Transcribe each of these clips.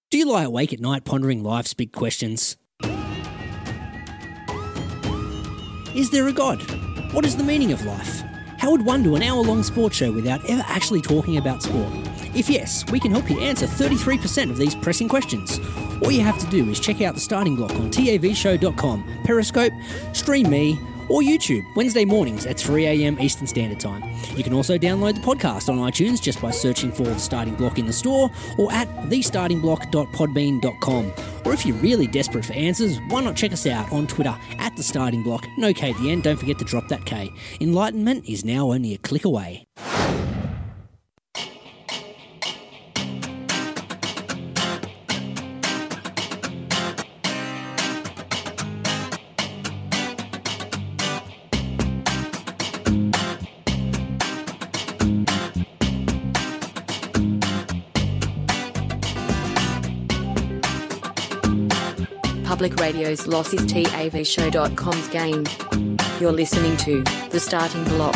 Do you lie awake at night pondering life's big questions? Is there a God? What is the meaning of life? How would one do an hour-long sports show without ever actually talking about sport? If yes, we can help you answer 33% of these pressing questions. All you have to do is check out The Starting Block on tavshow.com, Periscope, Stream Me, or YouTube, Wednesday mornings at 3 a.m. Eastern Standard Time. You can also download the podcast on iTunes just by searching for The Starting Block in the store or at thestartingblock.podbean.com. Or if you're really desperate for answers, why not check us out on Twitter at The Starting Block. No K at the end, don't forget to drop that K. Enlightenment is now only a click away. Public Radio's Loss is TAVShow.com's game. You're listening to The Starting Block.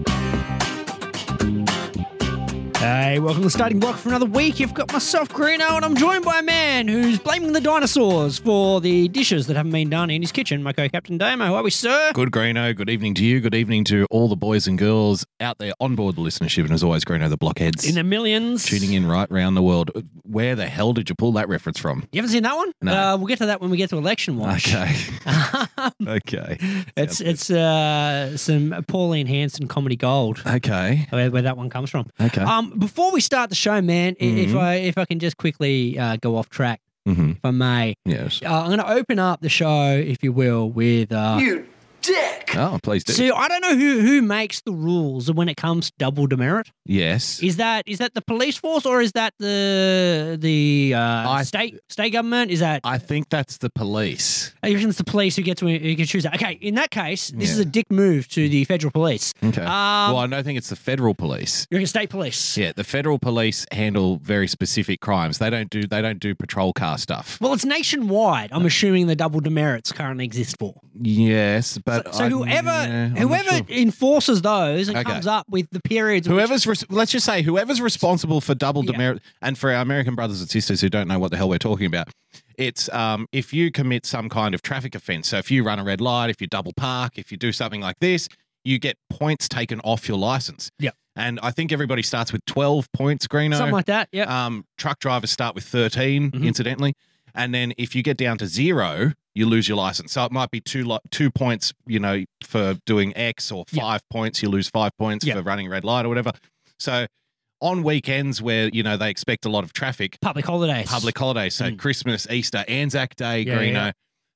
Hey, welcome to The Starting Block for another week. You've got myself, Greeno, and I'm joined by a man who's blaming the dinosaurs for the dishes that haven't been done in his kitchen, my co-captain Damo. How are we, sir? Good, Greeno. Good evening to you. Good evening to all the boys and girls out there on board the listenership. And as always, Greeno, the blockheads. In the millions. Tuning in right round the world. Where the hell did you pull that reference from? You haven't seen that one? No. We'll get to that when we get to election watch. Okay. Okay. It's some Pauline Hanson comedy gold. Okay. Where that one comes from. Okay. Before we start the show, man, if I can just quickly go off track, if I may. Yes. I'm going to open up the show, if you will, with You dick! Oh, please do. So I don't know who makes the rules when it comes to double demerit. Yes. Is that the police force or is that the state government? Is that? I think that's the police. I reckon it's the police who get to choose that. Okay, in that case, this is a dick move to the federal police. Okay. Well, I don't think it's the federal police. You reckon state police? Yeah, the federal police handle very specific crimes. They don't do patrol car stuff. Well, it's nationwide. I'm assuming the double demerits currently exist for. Yes, but so whoever enforces those and comes up with the periods. Let's just say whoever's responsible for double demerit, and for our American brothers and sisters who don't know what the hell we're talking about, it's if you commit some kind of traffic offence. So if you run a red light, if you double park, if you do something like this, you get points taken off your license. Yeah. And I think everybody starts with 12 points, Greeno. Something like that, yeah. Truck drivers start with 13, incidentally. And then if you get down to 0, you lose your license. So it might be 2 points, for doing X, or 5 points, you lose 5 points for running a red light or whatever. So on weekends where, they expect a lot of traffic. Public holidays. So Christmas, Easter, Anzac Day, Greeno,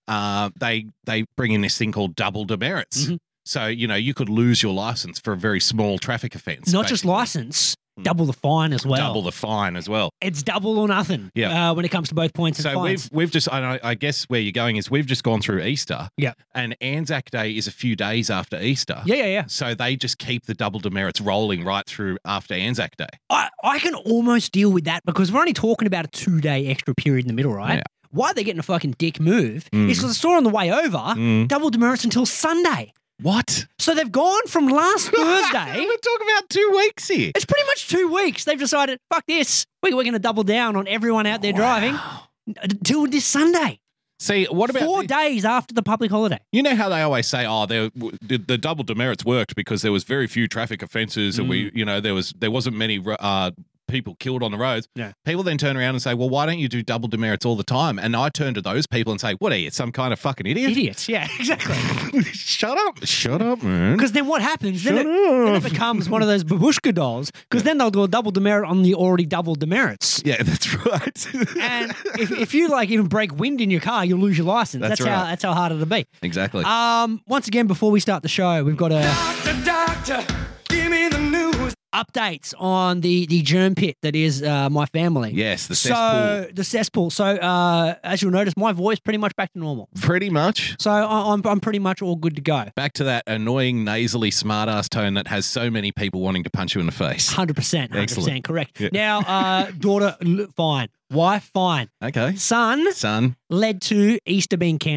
they bring in this thing called double demerits. So, you could lose your license for a very small traffic offence. Not just license. Double the fine as well. Double the fine as well. It's double or nothing when it comes to both points and fines. So we've just, I guess where you're going is we've just gone through Easter. Yeah. And Anzac Day is a few days after Easter. Yeah. So they just keep the double demerits rolling right through after Anzac Day. I can almost deal with that because we're only talking about a 2-day extra period in the middle, right? Yeah. Why they're getting a fucking dick move is because I saw on the way over, double demerits until Sunday. What? So they've gone from last Thursday. We're talking about 2 weeks here. It's pretty much 2 weeks. They've decided, fuck this. We're going to double down on everyone out there driving till this Sunday. See, what about 4 days after the public holiday? You know how they always say, the double demerits worked because there was very few traffic offences and there wasn't many people killed on the roads. Yeah. People then turn around and say, well, why don't you do double demerits all the time? And I turn to those people and say, what are you, some kind of fucking idiot? Idiots, yeah, exactly. Shut up, man. Because then what happens? Then it becomes one of those babushka dolls because then they'll do a double demerit on the already double demerits. Yeah, that's right. And if you even break wind in your car, you'll lose your license. That's how hard it'll be. Exactly. Once again, before we start the show, we've got Doctor, give me the news. updates on the germ pit that is my family. Yes, the cesspool. The cesspool. So as you'll notice, my voice pretty much back to normal. Pretty much. So I'm pretty much all good to go. Back to that annoying, nasally, smart-ass tone that has so many people wanting to punch you in the face. 100%, correct. Yeah. Now, daughter, fine. Wife, fine. Okay. Son Son. led to Easter being cancelled.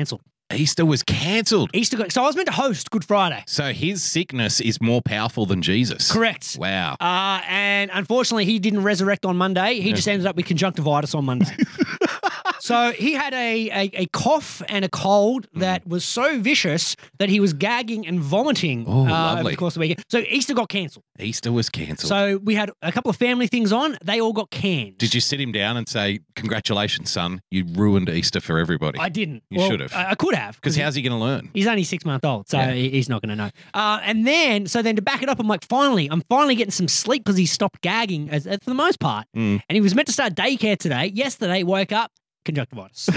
Easter was cancelled. So I was meant to host Good Friday. So his sickness is more powerful than Jesus. Correct. Wow. And unfortunately, he didn't resurrect on Monday. He just ended up with conjunctivitis on Monday. So he had a cough and a cold that was so vicious that he was gagging and vomiting over the course of the weekend. So Easter got cancelled. Easter was cancelled. So we had a couple of family things on. They all got canned. Did you sit him down and say, congratulations, son, you ruined Easter for everybody? I didn't. You should have. I could have. Because how's he going to learn? He's only 6 months old, so he's not going to know. And then to back it up, I'm like, I'm finally getting some sleep because he stopped gagging for the most part. And he was meant to start daycare today. Yesterday, woke up, conjunctivitis.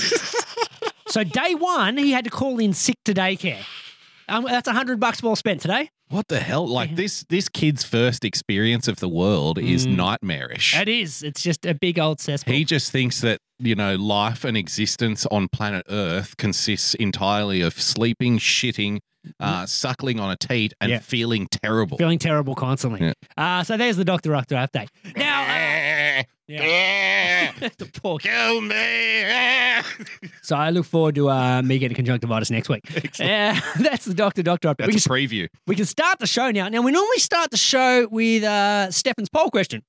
So day one, he had to call in sick to daycare. That's $100 well spent today. What the hell? Like this kid's first experience of the world is nightmarish. It is. It's just a big old cesspool. He just thinks that, life and existence on planet Earth consists entirely of sleeping, shitting, suckling on a teat and feeling terrible. Feeling terrible constantly. Yeah. So there's the Dr. update. Now, the poor kid. Kill me. So I look forward to me getting conjunctivitis next week. That's the Dr. update. That's a preview. We can start the show now. Now, we normally start the show with Stefan's poll question.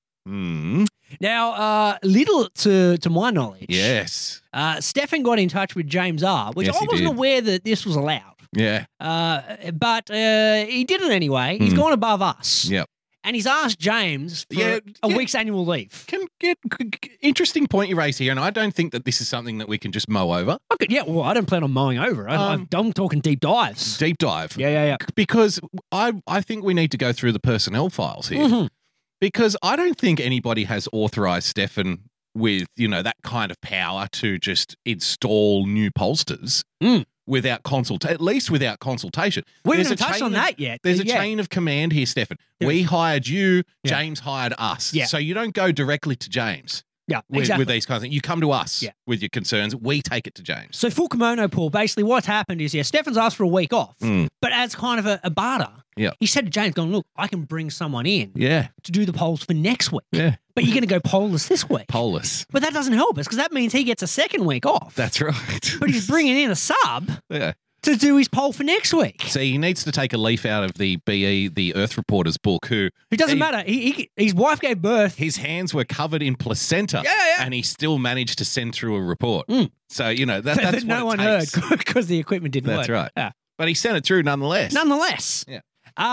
Now, little to my knowledge. Yes. Stefan got in touch with James R., which I wasn't aware that this was allowed. Yeah. But he did it anyway. He's gone above us. Yep. And he's asked James for a week's annual leave. Interesting point you raise here, and I don't think that this is something that we can just mow over. Okay, well, I don't plan on mowing over. I'm talking deep dives. Deep dive. Yeah. Because I think we need to go through the personnel files here. Because I don't think anybody has authorised Stefan with, that kind of power to just install new pollsters. Without at least without consultation. We haven't touched on that yet. There's a chain of command here, Stefan. We hired you, James hired us. Yeah. So you don't go directly to James. Yeah, with these kinds of things. You come to us with your concerns. We take it to James. So full kimono, Paul, basically what's happened is, Stefan's asked for a week off, but as kind of a barter, he said to James, look, I can bring someone in to do the polls for next week. Yeah. But you're going to go polless this week. Polless. But that doesn't help us because that means he gets a second week off. That's right. But he's bringing in a sub to do his poll for next week. See, he needs to take a leaf out of the BE, the Earth Reporter's book, who... It doesn't matter. His wife gave birth. His hands were covered in placenta. And he still managed to send through a report. So, that's that no one heard because the equipment didn't work. That's right. Yeah. But he sent it through nonetheless. Yeah.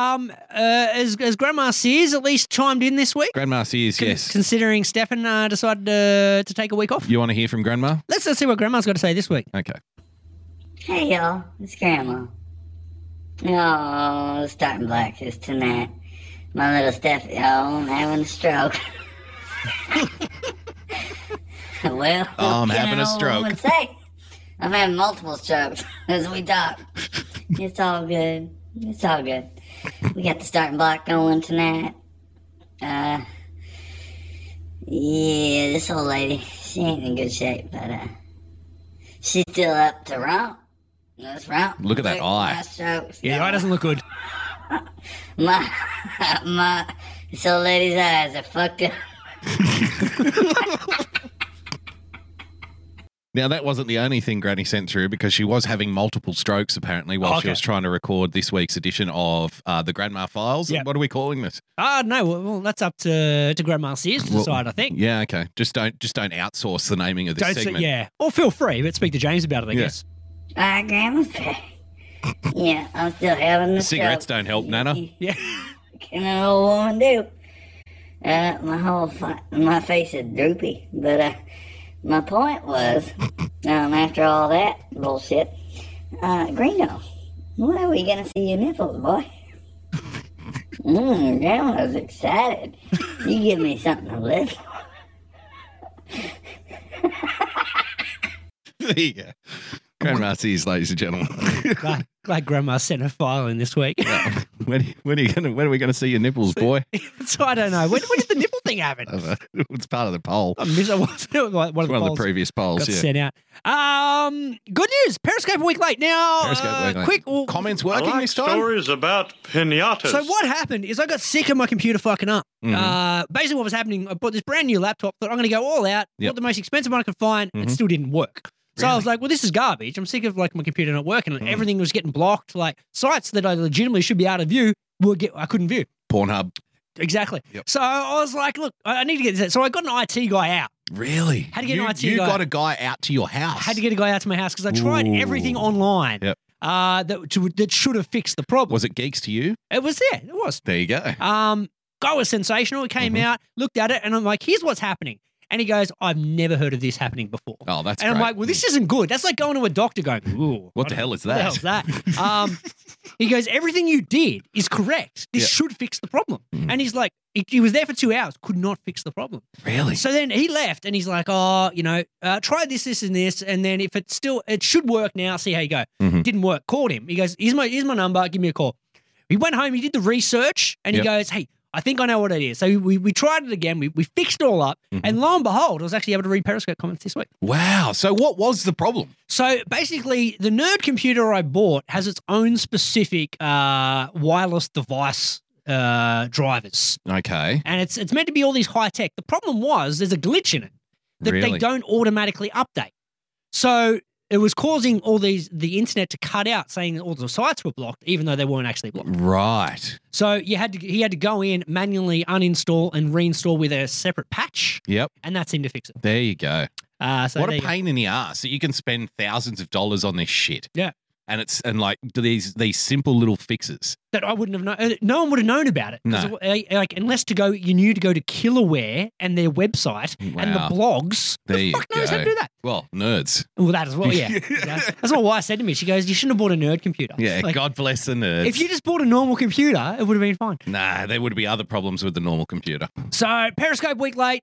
Has Grandma Sears at least chimed in this week? Grandma Sears, yes. Considering Stefan decided to take a week off. You want to hear from Grandma? Let's see what Grandma's got to say this week. Okay. Hey, y'all. It's Grandma. Oh, starting black is tonight. My little Steffi, I'm having a stroke. Well, I'm having a stroke. Say? I'm having multiple strokes as we talk. It's all good. It's all good. We got the starting block going tonight. Yeah, this old lady, she ain't in good shape, but she's still up to romp. Let's romp. Look at that eye. Yeah, the eye doesn't look good. This old lady's eyes are fucked up. Now, that wasn't the only thing Granny sent through because she was having multiple strokes, apparently, while she was trying to record this week's edition of the Grandma Files. What are we calling this? No, well, that's up to Grandma Sears to decide, I think. Yeah, okay. Just don't outsource the naming of this segment. Or feel free, but speak to James about it, I guess. Grandma's back. Yeah, I'm still having the cigarettes stroke. don't help, Nana. Yeah. What can an old woman do? My face is droopy, but my point was, after all that bullshit, Greeno, when are we gonna see your nipples, boy? Grandma's excited. You give me something to live for. There you go. Grandma Sears, ladies and gentlemen. Glad Grandma sent a file in this week. When are we gonna see your nipples, boy? So I don't know. When did the nipple thing happen? It's part of the poll. I missed it. One of the previous polls. Got sent out. Good news. Periscope a week late now. Quick comments working this time. Stories about pinatas. So what happened is I got sick of my computer fucking up. Basically, what was happening? I bought this brand new laptop. Thought I'm going to go all out. Bought the most expensive one I could find. It still didn't work. So I was like, well, this is garbage. I'm sick of like my computer not working. And everything was getting blocked. Like sites that I legitimately should be able to view, I couldn't view. Pornhub. Exactly. Yep. So I was like, look, I need to get this. So I got an IT guy out. Really? Had to get an IT You guy. got a guy out to your house. I had to get a guy out to my house because I tried Ooh. everything online Yep. that should have fixed the problem. Was it geeks to you? It was there. It was. There you go. Guy was sensational. He came out, looked at it, and I'm like, here's what's happening. And he goes, I've never heard of this happening before. Oh, that's And I'm great. like, well, this isn't good. That's like going to a doctor going, ooh. What the hell is What the hell's that? He goes, everything you did is correct. This should fix the problem. And he's like, he was there for 2 hours, could not fix the problem. Really? So then he left and he's like, try this, this, and this. And then if it should work now, see how you go. Didn't work. Called him. He goes, here's my number. Give me a call. He went home. He did the research and he goes, hey, I think I know what it is. So we tried it again. We fixed it all up. And lo and behold, I was actually able to read Periscope comments this week. Wow. So what was the problem? So basically, the nerd computer I bought has its own specific wireless device drivers. Okay. And it's meant to be all these high tech. The problem was there's a glitch in it that they Really? don't automatically update. So it was causing the internet to cut out, saying that all the sites were blocked, even though they weren't actually blocked. Right. So he had to go in, manually uninstall and reinstall with a separate patch, Yep. and that seemed to fix it. There you go. So What there a you go. pain in the ass that you can spend thousands of dollars on this shit. Yeah. And like these simple little fixes. That I wouldn't have known. No one would have known about it. 'Cause, No. like unless you knew to go to Killaware and their website and the Wow. blogs. There the you fuck knows how to go. do that? Well, nerds. Well, that as well, yeah. Yeah. That's what wife said to me. She goes, you shouldn't have bought a nerd computer. Yeah, Like, God bless the nerds. if you just bought a normal computer, it would have been fine. Nah, there would be other problems with the normal computer. So, Periscope week late,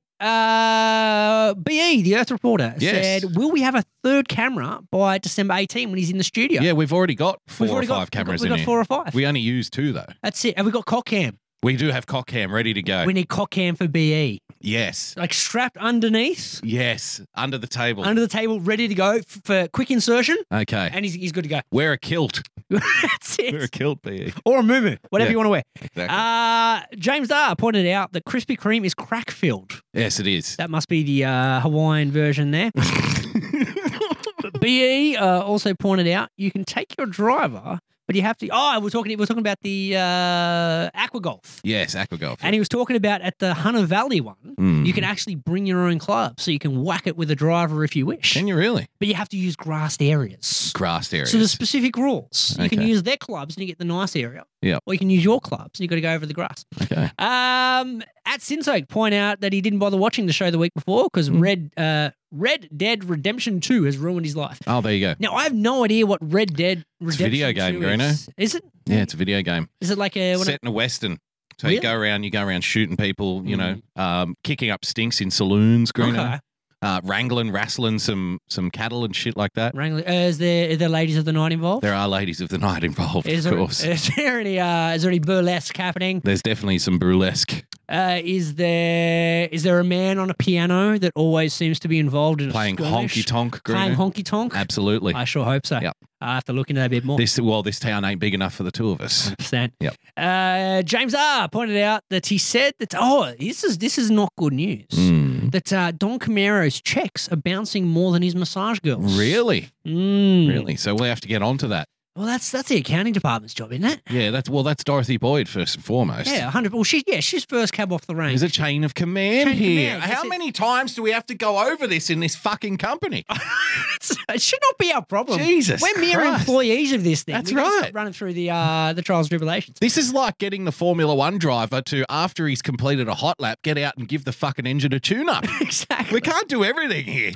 BE, the Earth Reporter, Yes. said, will we have a third camera by December 18 when he's in the studio? Yeah, we've already got We've four already or five cameras we've in got here. 4 or 5. We only use 2 though. That's it. And we've got cock cam. We do have cock cam ready to go. We need cock cam for BE. Yes. Like strapped underneath, Yes. Under the table. under the table, ready to go for quick insertion, Okay. and he's good to go. Wear a kilt. That's Wear a it. kilt, BE. Or a moo whatever Yeah. you want to wear. Exactly. James Dar pointed out that Krispy Kreme is crack filled. Yes, it is. That must be the Hawaiian version there. BE also pointed out you can take your driver, but you have to. Oh, we're talking about the Aqua Golf. Yes, Aquagolf. And he was talking about at the Hunter Valley one, you can actually bring your own club, so you can whack it with a driver if you wish. Can you really? But you have to use grassed areas. Grassed areas. So there's specific rules. You can Okay. use their clubs and you get the nice area. Yep. Or you can use your clubs and you got to go over the grass. Okay. At Sinsoak point out that he didn't bother watching the show the week before because Red Dead Redemption 2 has ruined his life. Oh, there you go. Now I have no idea what Red Dead a Redemption video game, 2 is. Is it? Yeah, it's a video game. Is it like a Set in a western. So Really? you go around shooting people, you know, kicking up stinks in saloons, Greeno. Wrangling, wrestling some cattle and shit like that. Wrangling? Are there ladies of the night involved? There are ladies of the night involved, Is of there, course. is there any burlesque happening? There's definitely some burlesque. Is there a man on a piano that always seems to be involved in Playing a skirmish? honky tonk, Playing Greeno. honky tonk? Absolutely. I sure hope so. Yep. I have to look into that a bit more. This town ain't big enough for the two of us. 100%. Yep. James R pointed out that he said that this is not good news. That Don Camaro's checks are bouncing more than his massage girls. Really? Really? So we'll have to get onto that. Well, that's the accounting department's job, isn't it? Yeah, that's Dorothy Boyd first and foremost. Yeah, 100. Well, she's first cab off the range. There's a chain of command Chain of here. command, How that's it. many times do we have to go over this in this fucking company? It should not be our problem. Jesus We're mere Christ. employees of this thing. That's We gotta right. stop running through the trials and tribulations. This is like getting the Formula One driver to, after he's completed a hot lap, get out and give the fucking engine a tune-up. Exactly. We can't do everything here.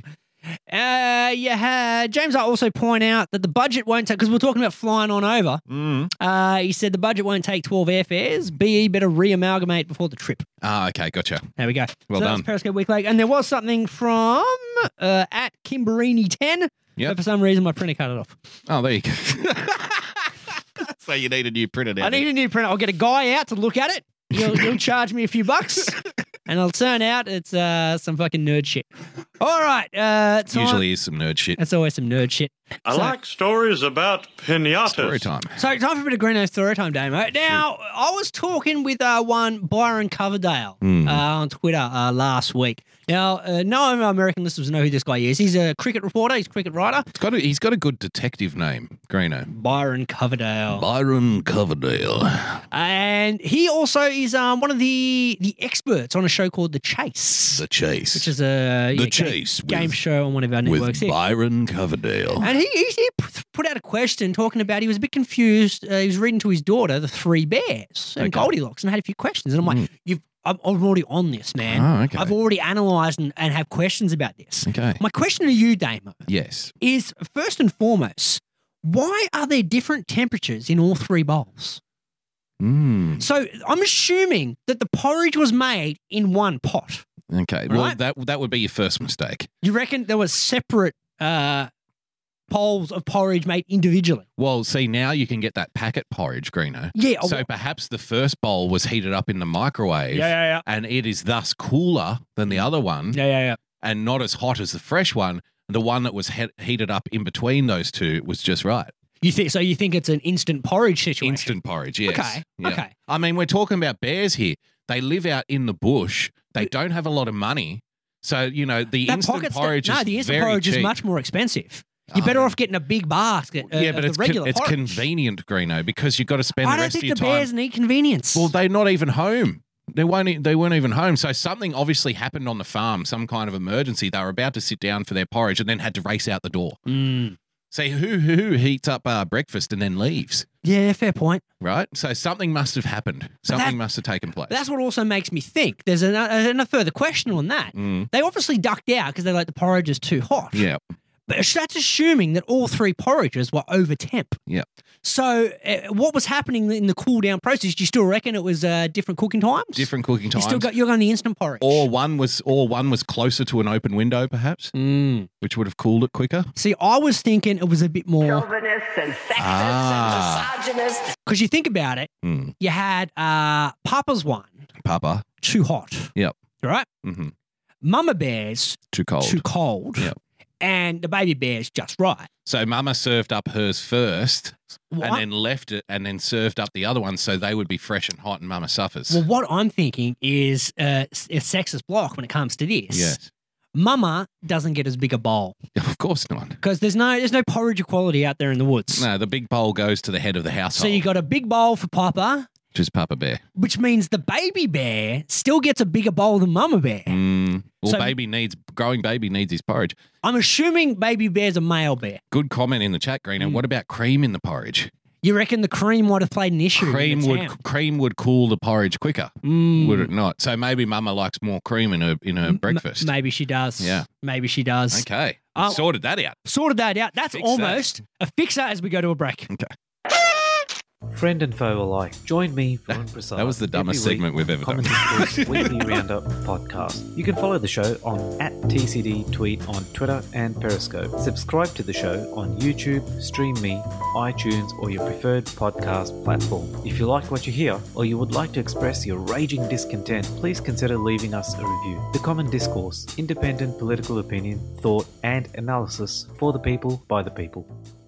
James I also point out that the budget won't take, because we're talking about flying on over. He said the budget won't take 12 airfares. BE better re-amalgamate before the trip. Ah, okay, gotcha. There we go. Well so done. That's Periscope Week Late. And there was something from at Kimberini10. Yep. But for some reason, my printer cut it off. Oh, there you go. So you need a new printer now. I need a new printer. I'll get a guy out to look at it. He'll charge me a few bucks. And it'll turn out it's some fucking nerd shit. All right. Time. Usually is some nerd shit. That's always some nerd shit. I like stories about pinatas. Story time. So time for a bit of Greeno story time, Damo. Now, I was talking with one Byron Coverdale on Twitter last week. Now, no American listeners know who this guy is. He's a cricket reporter. He's a cricket writer. He's got a good detective name, Greeno. Byron Coverdale. Byron Coverdale. And he also is one of the experts on a show called The Chase. The Chase. Which is a game show on one of our networks. With Byron Coverdale. And he put out a question talking about he was a bit confused. He was reading to his daughter The Three Bears and Goldilocks and had a few questions. And I'm like, I'm already on this, man. Oh, okay. I've already analysed and have questions about this. Okay. My question to you, Damo, Yes. is first and foremost, why are there different temperatures in all three bowls? So I'm assuming that the porridge was made in one pot. Okay. Well, that would be your first mistake. You reckon there was separate bowls of porridge made individually? Well, see, now you can get that packet porridge, Greeno. Yeah. So perhaps the first bowl was heated up in the microwave. And it is thus cooler than the other one. And not as hot as the fresh one. The one that was heated up in between those two was just right. You think it's an instant porridge situation? Instant porridge, yes. Okay. Yeah. Okay. I mean, we're talking about bears here. They live out in the bush. They don't have a lot of money. So, the instant porridge is much more expensive. You're better off getting a big basket of the regular it's porridge. convenient, Greeno, because you've got to spend the rest of your time. I don't think the bears need convenience. Well, they're not even home. They weren't even home. So something obviously happened on the farm, some kind of emergency. They were about to sit down for their porridge and then had to race out the door. Say, who heats up breakfast and then leaves? Yeah, fair point. Right? So something must have happened. Something must have taken place. That's what also makes me think. There's a further question on that. They obviously ducked out because they're like, the porridge is too hot. Yeah. But that's assuming that all three porridges were over temp. Yeah. So what was happening in the cool down process? Do you still reckon it was different cooking times? Different cooking times. You're going the instant porridge. Or one was closer to an open window, perhaps, which would have cooled it quicker. See, I was thinking it was a bit more chauvinist and sexist and misogynist. Because you think about it, you had Papa's one. Papa. Too hot. Yep. Right? Mm-hmm. Mama Bear's too cold. Yep. And the baby bear's just right. So Mama served up hers first What? and then left it and then served up the other one so they would be fresh and hot and Mama suffers. Well, what I'm thinking is a sexist block when it comes to this. Yes. Mama doesn't get as big a bowl. Of course not. Because there's no porridge equality out there in the woods. No, the big bowl goes to the head of the household. So you got a big bowl for Papa. Which is Papa Bear. Which means the baby bear still gets a bigger bowl than Mama Bear. Well, So- growing baby needs his porridge. I'm assuming baby bear's a male bear. Good comment in the chat, Greeno. What about cream in the porridge? You reckon the cream might have played an issue? Cream would cool the porridge quicker, would it not? So maybe Mama likes more cream in her breakfast. Maybe she does. Yeah. Maybe she does. Okay. Sorted that out. That's Fix almost a fixer as we go to a break. Okay. Friend and foe alike, join me, Ron Prasad. That was the dumbest segment we've ever done. Weekly Roundup podcast. You can follow the show on @TCDTweet on Twitter and Periscope. Subscribe to the show on YouTube, Stream Me, iTunes, or your preferred podcast platform. If you like what you hear, or you would like to express your raging discontent, please consider leaving us a review. The Common Discourse, independent political opinion, thought, and analysis for the people, by the people.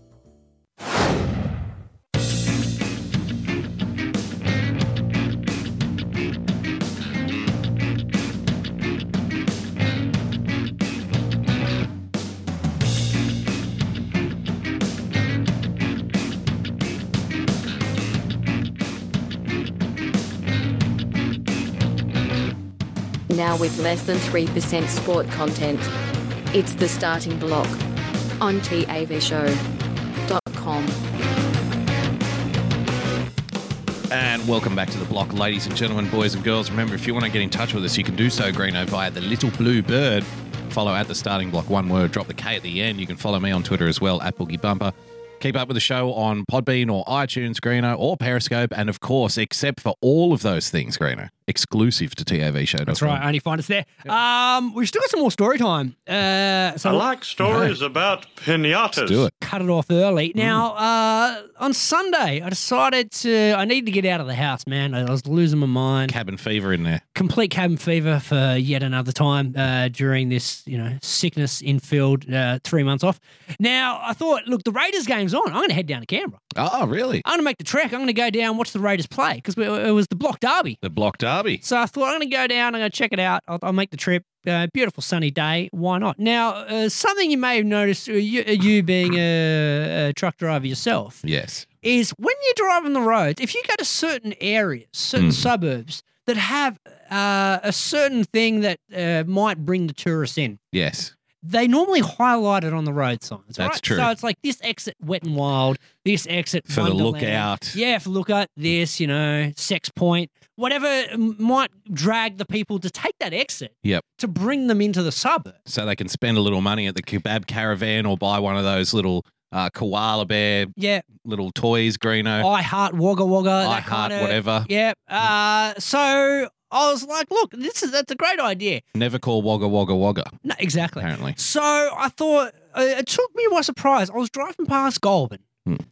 Now with less than 3% sport content. It's the starting block on TAVShow.com. And welcome back to the block, ladies and gentlemen, boys and girls. Remember, if you want to get in touch with us, you can do so, Greeno, via the Little Blue Bird. Follow at the starting block, one word, drop the K at the end. You can follow me on Twitter as well, @BoogieBumper. Keep up with the show on Podbean or iTunes, Greeno, or Periscope. And of course, except for all of those things, Greeno, exclusive to TAVshow.com. That's right. Only find us there. We've still got some more story time. So I like stories about pinatas. Let's do it. cut it off early. Now, on Sunday, I decided I needed to get out of the house, man. I was losing my mind. Cabin fever in there. Complete cabin fever for yet another time during this, sickness-infilled 3 months off. Now, I thought, look, the Raiders game's on. I'm going to head down to Canberra. Oh, really? I'm going to make the trek. I'm going to go down, watch the Raiders play because it was the Block Derby. The Block Derby. So I thought I'm going to go down. I'm going to check it out. I'll make the trip. Beautiful sunny day. Why not? Now, something you may have noticed, you being a truck driver yourself, Yes. is when you drive on the roads, if you go to certain areas, certain suburbs that have a certain thing that might bring the tourists in, Yes. they normally highlight it on the road signs. That's right? true. So it's like this exit Wet and Wild, this exit For the Wonderland. lookout. Yeah, for lookout, this, Sex Point, whatever might drag the people to take that exit Yep. to bring them into the suburb. So they can spend a little money at the kebab caravan or buy one of those little koala bear Yeah, little toys, Greeno. I Heart Wagga Wagga. I that Heart kinda, whatever. Yeah. So I was like, look, that's a great idea. Never call Wagga Wagga Wagga, No, exactly. apparently. So I thought it took me by surprise. I was driving past Goulburn.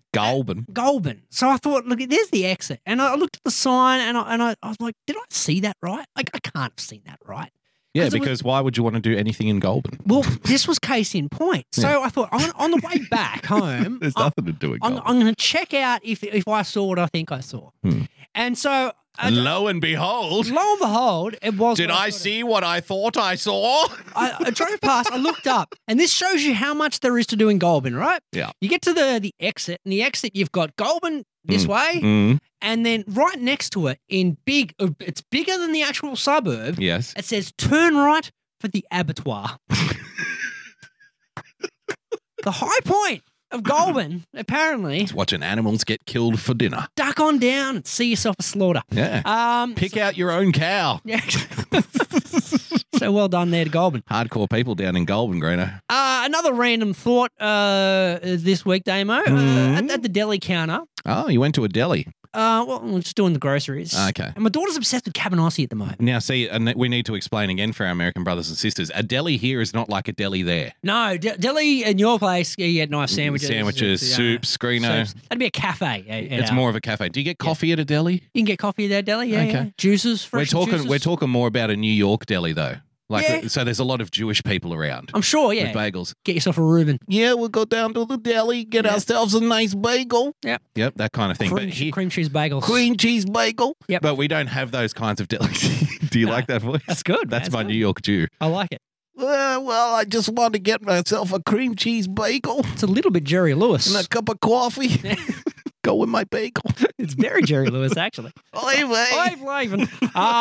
Goulburn. So I thought, look, there's the exit, and I looked at the sign, and I was like, did I see that right? Like, I can't have seen that right. Yeah, 'Cause it was- because why would you want to do anything in Goulburn? Well, this was case in point. So I thought, on the way back home, There's nothing to do in I'm Goulburn. going to check out if I saw what I think I saw. And so, And lo and behold, lo and behold, it was. did what I thought see what I thought I saw? I drove past, I looked up, and this shows you how much there is to do in Goulburn, right? Yeah. You get to the exit, and the exit, you've got Goulburn this way, Mm. and then right next to it, in big, it's bigger than the actual suburb, Yes. it says turn right for the abattoir. The high point of Goulburn, apparently, Watching animals get killed for dinner. duck on down and see yourself a slaughter. Yeah. Pick out your own cow. Yeah. So well done there to Goulburn. Hardcore people down in Goulburn, Greeno. Another random thought this week, Damo. At the deli counter. Oh, you went to a deli. Well, I'm just doing the groceries. Okay. And my daughter's obsessed with cabanossi at the moment. Now, see, and we need to explain again for our American brothers and sisters, a deli here is not like a deli there. No, deli in your place, you get nice sandwiches. Soups, Greeno. soups. That'd be a cafe. It's more of a cafe. Do you get coffee at a deli? You can get coffee at that deli, yeah. Okay. Yeah. Juices, fresh juices. We're talking more about a New York deli though. Yeah. So there's a lot of Jewish people around. I'm sure, yeah. With bagels. Get yourself a Reuben. Yeah, we'll go down to the deli, get ourselves a nice bagel. Yep. Yep, that kind of thing. Cream cheese bagels. Cream cheese bagel. Yep. But we don't have those kinds of delis. Do you like that voice? That's good. That's my good. New York Jew. I like it. Well, I just want to get myself a cream cheese bagel It's a little bit Jerry Lewis. and a cup of coffee. Go with my bagel. It's very Jerry Lewis, actually. I've Laven.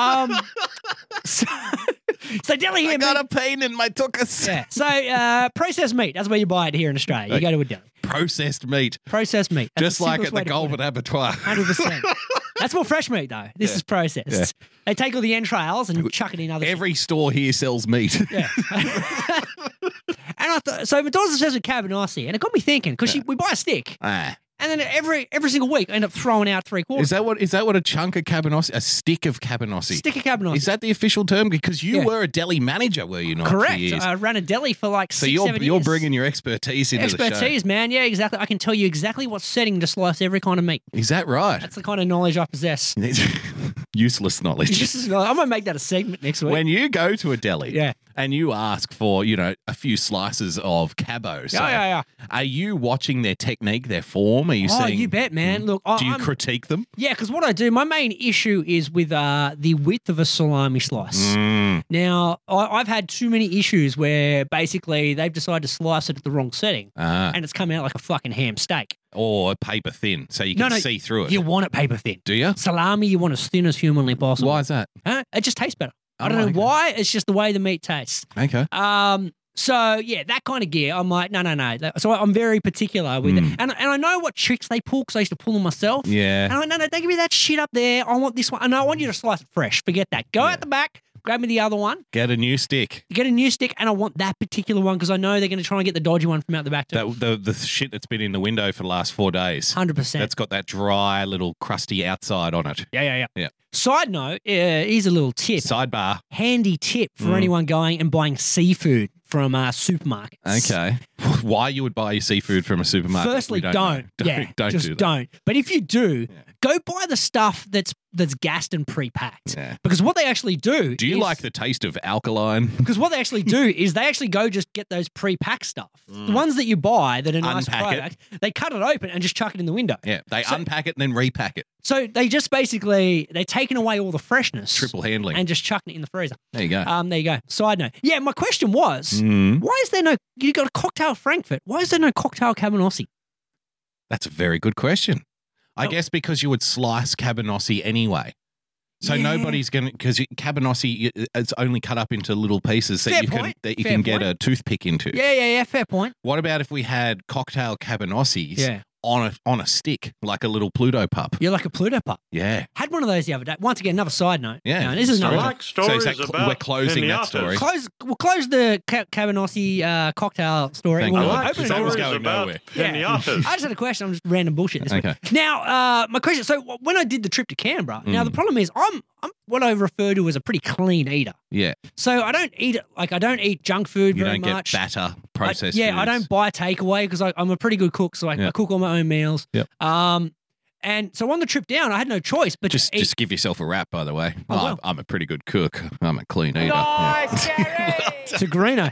So deli here, I got mate. a pain in my tuchus. Yeah. So processed meat. That's where you buy it here in Australia. You go to a deli. Processed meat. Processed meat. That's Just the like simplest at the way to put Goulburn it. Abattoir. 100%. That's more fresh meat, though. This is processed. Yeah. They take all the entrails and chuck it in other Every store here sells meat. Yeah. And I thought, so my daughter's obsessed with cabanossi, and it got me thinking, because we buy a stick, Ah. and then every single week I end up throwing out 3/4. Is that what a chunk of cabanossi, a stick of cabanossi? Stick of cabanossi. Is that the official term? Because you Yeah. were a deli manager, were you not? For correct? years? I ran a deli for like So 6-7 you're years. bringing your expertise into the Expertise, man. Yeah, exactly. I can tell you exactly what setting to slice every kind of meat. show. Is that right? That's the kind of knowledge I possess. Useless knowledge. I'm gonna make that a segment next week. When you go to a deli Yeah. and you ask for, a few slices of cabo, so Yeah. are you watching their technique, their form? Are you Oh, seeing? you bet, man. Look, Do you I'm- critique them? Yeah, because what I do, my main issue is with the width of a salami slice. Now, I've had too many issues where basically they've decided to slice it at the wrong setting, and it's come out like a fucking ham steak. Or paper thin, so you can see through it. You want it paper thin. Do you? Salami, you want as thin as humanly possible. Why is that? Huh? It just tastes better. I Oh, don't know okay. why. It's just the way the meat tastes. Okay. So yeah, that kind of gear. I'm like, no. So I'm very particular with it, and I know what tricks they pull because I used to pull them myself. Yeah. And I'm like, no, don't give me that shit up there. I want this one, and I want you to slice it fresh. Forget that. Go out the back, grab me the other one. Get a new stick. Get a new stick, and I want that particular one because I know they're going to try and get the dodgy one from out the back too. The shit that's been in the window for the last 4 days. 100%. That's got that dry little crusty outside on it. Yeah. Yeah. Side note, here's a little tip. Sidebar. Handy tip for anyone going and buying seafood from supermarkets. Okay. Why you would buy your seafood from a supermarket? Firstly, we don't. Don't just do that. don't. But if you do, go buy the stuff that's gassed and pre-packed. Yeah. Because what they actually do Do you like the taste of alkaline? Because what they actually do is they actually go just get those pre-packed stuff. The ones that you buy that are nice Unpack it. product, they cut it open and just chuck it in the window. Yeah, they unpack it and then repack it. So they just basically, they're taking away all the freshness. Triple handling. And just chucking it in the freezer. There you go. There you go. Side note. Yeah, my question was, why is there no, you got a cocktail Frankfurt. Why is there no cocktail Cabanossi? That's a very good question. I guess because you would slice Cabanossi anyway. So nobody's going to, because Cabanossi, it's only cut up into little pieces that Fair you point. can Fair get point. a toothpick into. Yeah, fair point. What about if we had cocktail Cabanossis on a stick, like a little Pluto pup? You're like a Pluto pup. Yeah. Had one of those the other day. Once again, another side note. Yeah. Now, this is I another like stories about we're closing that story. pinatas. We'll close the Cabanossi cocktail story. Thank We'll you. I like open it that was up. stories going about nowhere. pinatas. I just had a question. I'm just random bullshit this week. Okay. Now, my question. So when I did the trip to Canberra, now the problem is I'm what I refer to as a pretty clean eater. Yeah. So I don't eat junk food You very don't much. get batter, processed I foods. don't buy takeaway because I'm a pretty good cook, so I cook all my own meals. Yep. And so on the trip down, I had no choice but Just to eat. give yourself a rap, by the way. Oh, well. I'm a pretty good cook. I'm a clean eater. to Greeno.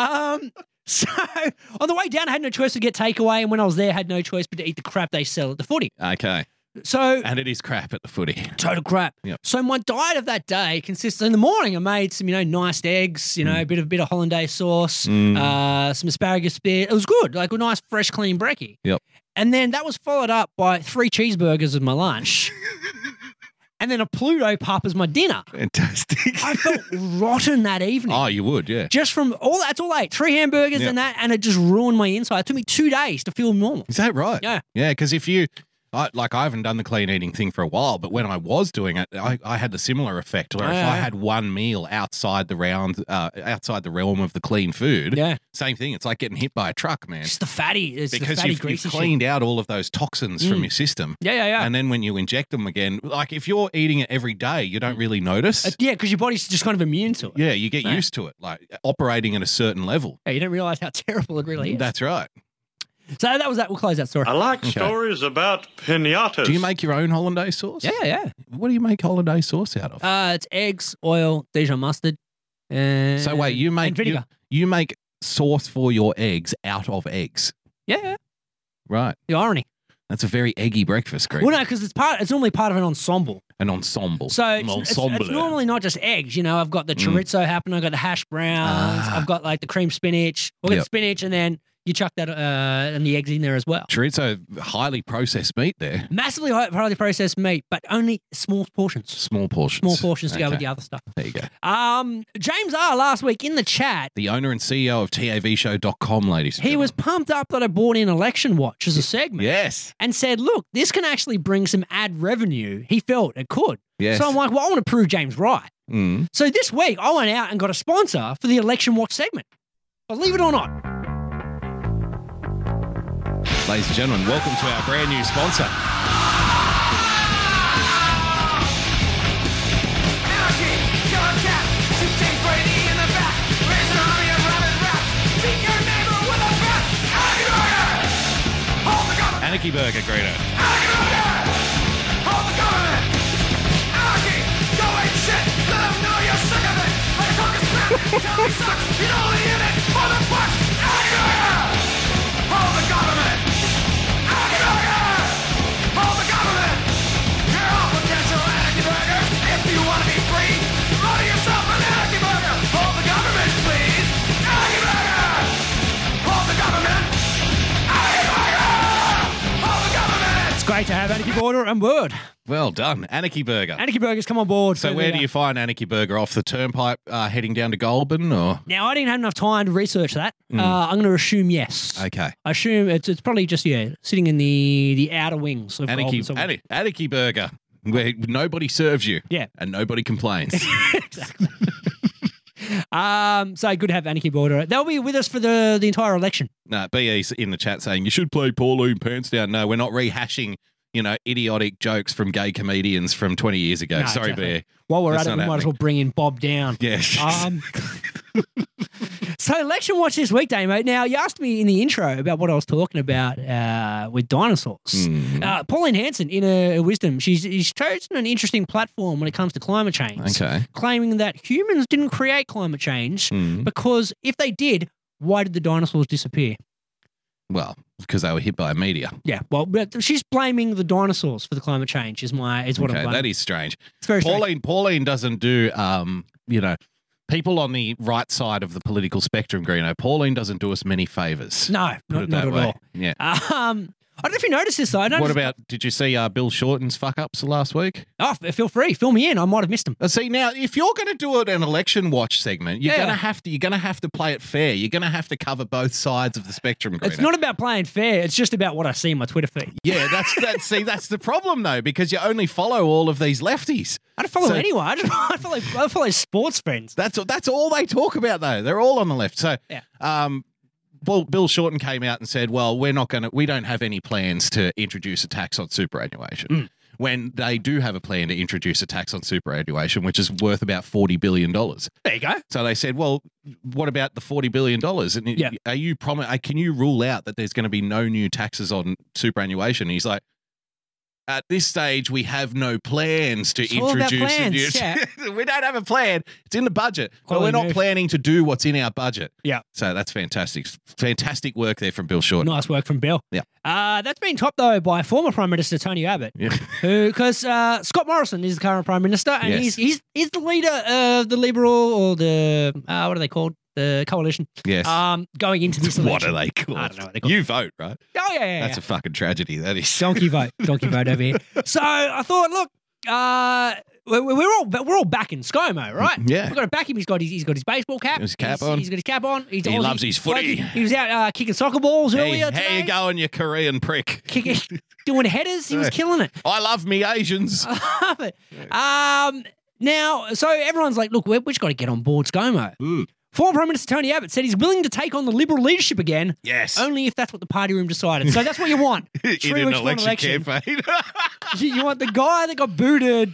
So on the way down, I had no choice to get takeaway, and when I was there, I had no choice but to eat the crap they sell at the footy. Okay. So And it is crap at the footy. total crap. Yep. So my diet of that day consists. In the morning, I made some nice eggs, a bit of hollandaise sauce, some asparagus spear. It was good, like a nice fresh clean brekkie. Yep. And then that was followed up by 3 cheeseburgers as my lunch. And then a Pluto pup as my dinner. Fantastic. I felt rotten that evening. Oh, you would, yeah. Just from all that's all I ate. 3 hamburgers Yep. and that, and it just ruined my inside. It took me 2 days to feel normal. Is that right? Yeah. Yeah, because if you, I haven't done the clean eating thing for a while, but when I was doing it, I had the similar effect where if I had one meal outside the realm of the clean food, same thing. It's like getting hit by a truck, man. It's the fatty, it's Because the fatty, you've greasy cleaned out all of those toxins from your system. Yeah. And then when you inject them again, like if you're eating it every day, you don't really notice. Because your body's just kind of immune to it. Yeah, you get used to it, like operating at a certain level. Yeah, you don't realize how terrible it really is. That's right. So that was that. We'll close that story. I like stories about pinatas. Do you make your own hollandaise sauce? Yeah. What do you make hollandaise sauce out of? It's eggs, oil, Dijon mustard. So wait, you and make vinegar. you make sauce for your eggs out of eggs. Yeah. Right. The irony. That's a very eggy breakfast, Greg. Well, no, because it's normally part of an ensemble. An ensemble. So it's normally not just eggs. I've got the chorizo happening. I've got the hash browns. I've got like the cream spinach. We've got the spinach, and then you chuck that and the eggs in there as well. Chorizo, highly processed meat there. Massively highly processed meat, but only small portions. Small portions. Small portions to go with the other stuff. There you go. James R. last week in the chat. The owner and CEO of TAVshow.com, ladies and He gentlemen. was pumped up that I bought in Election Watch as a segment. Yes. And said, look, this can actually bring some ad revenue. He felt it could. Yes. So I'm like, well, I want to prove James right. Mm. So this week, I went out and got a sponsor for the Election Watch segment. Believe it or not. Ladies and gentlemen, welcome to our brand new sponsor. Anarchy Burger, Greeno. It's great to have Anarchy Burger on board. Well done. Anarchy Burger. Anarchy Burgers, come on board. So where do you find Anarchy Burger? Off the turnpike heading down to Goulburn, or? Now, I didn't have enough time to research that. I'm going to assume yes. Okay. I assume it's probably just, sitting in the outer wings of Goulburn somewhere. Anarchy Burger, where nobody serves you. Yeah. And nobody complains. Exactly. So good to have Anarchy Border. They'll be with us for the entire election. No, BE's in the chat saying you should play Pauline Pants Down. No, we're not rehashing, idiotic jokes from gay comedians from 20 years ago. No, Sorry, exactly. BE. While we're That's at it, we not might as well bring in Bob Down. Yes. So election watch this week, Damo. Now, you asked me in the intro about what I was talking about with dinosaurs. Pauline Hanson, in her wisdom, she's chosen an interesting platform when it comes to climate change. Okay. Claiming that humans didn't create climate change because if they did, why did the dinosaurs disappear? Well, because they were hit by a meteor. Yeah, well, but she's blaming the dinosaurs for the climate change is what I'm blaming. That is strange. It's very strange. Pauline doesn't do, people on the right side of the political spectrum, Greeno. Pauline doesn't do us many favours. No, not at all. Yeah. I don't know if you noticed this, though. What about, did you see Bill Shorten's fuck-ups last week? Oh, feel free. Fill me in. I might have missed them. See, now, if you're going to do an election watch segment, you're going to have to play it fair. You're going to have to cover both sides of the spectrum, Greeno. It's not about playing fair. It's just about what I see in my Twitter feed. Yeah, that's the problem, though, because you only follow all of these lefties. I don't follow anyone. I follow sports friends. That's all they talk about, though. They're all on the left. So, Bill Shorten came out and said, well, we don't have any plans to introduce a tax on superannuation. When they do have a plan to introduce a tax on superannuation, which is worth about $40 billion. There you go. So they said, well, what about the $40 billion? And can you rule out that there's going to be no new taxes on superannuation? And he's like, at this stage, we have no plans to introduce a new. We don't have a plan. It's in the budget, but we're not planning to do what's in our budget. Yeah. So that's fantastic. Fantastic work there from Bill Shorten. Nice work from Bill. Yeah. That's been topped, though, by former Prime Minister Tony Abbott. Yeah. Because Scott Morrison is the current Prime Minister, and he's the leader of the Liberal or the, what are they called? The coalition. Yes. Going into this election. What are they called? I don't know what they're called. You vote, right? Oh, yeah. That's a fucking tragedy, that is. Donkey vote over here. So I thought, look, we're all backing ScoMo, right? Yeah. We've got to back him. He's got his baseball cap. His cap on. He's got his cap on. He loves his footy. He was out kicking soccer balls earlier today. How you going, you Korean prick? Doing headers. He was killing it. I love me Asians. I love it. Now, so everyone's like, look, we've just got to get on board ScoMo. Former Prime Minister Tony Abbott said he's willing to take on the Liberal leadership again. Yes. Only if that's what the party room decided. So that's what you want. 3 weeks in an before an election campaign. You want the guy that got booted,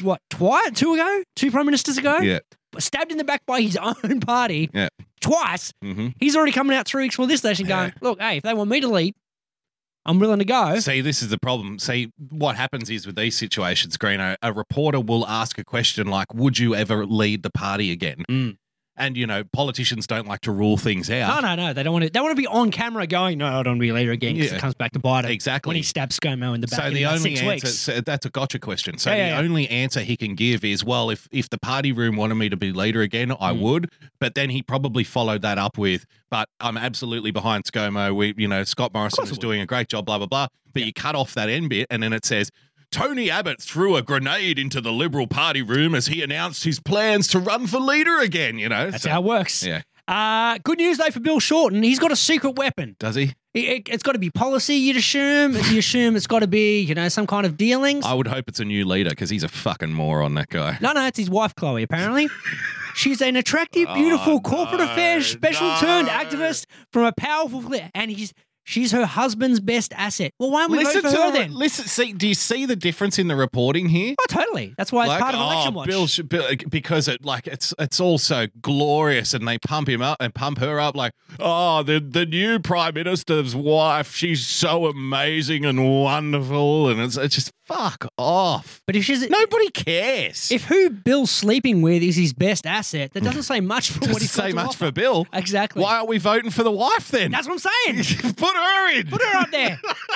two prime ministers ago? Yeah. Stabbed in the back by his own party twice. Mm-hmm. He's already coming out 3 weeks before this election going, look, hey, if they want me to lead, I'm willing to go. See, this is the problem. See, what happens is with these situations, Greeno, a reporter will ask a question like, would you ever lead the party again? And, politicians don't like to rule things out. No. They don't want to. They want to be on camera going, no, I don't want to be a leader again because it comes back to bite him. Exactly. When he stabs ScoMo in the back so in the about only 6 answer, weeks. so that's a gotcha question. So the only answer he can give is, well, if the party room wanted me to be leader again, I would. But then he probably followed that up with, but I'm absolutely behind ScoMo. Scott Morrison is doing a great job, blah, blah, blah. But you cut off that end bit and then it says, Tony Abbott threw a grenade into the Liberal Party room as he announced his plans to run for leader again, That's how it works. Yeah. Good news, though, for Bill Shorten. He's got a secret weapon. Does he? It's got to be policy, you'd assume. You assume it's got to be, some kind of dealings. I would hope it's a new leader because he's a fucking moron, that guy. No, it's his wife, Chloe, apparently. She's an attractive, beautiful corporate affairs special turned activist from a powerful and she's her husband's best asset. Well, why don't we vote for her then? Do you see the difference in the reporting here? Oh, totally. That's why it's part of election watch. Bill, because it's all so glorious, and they pump him up and pump her up like, the new prime minister's wife, she's so amazing and wonderful, and it's just fuck off. But if nobody cares. If who Bill's sleeping with is his best asset, that doesn't say much for what he's got to say much offer. for Bill. Exactly. Why aren't we voting for the wife then? That's what I'm saying. Put her in. Put her up there.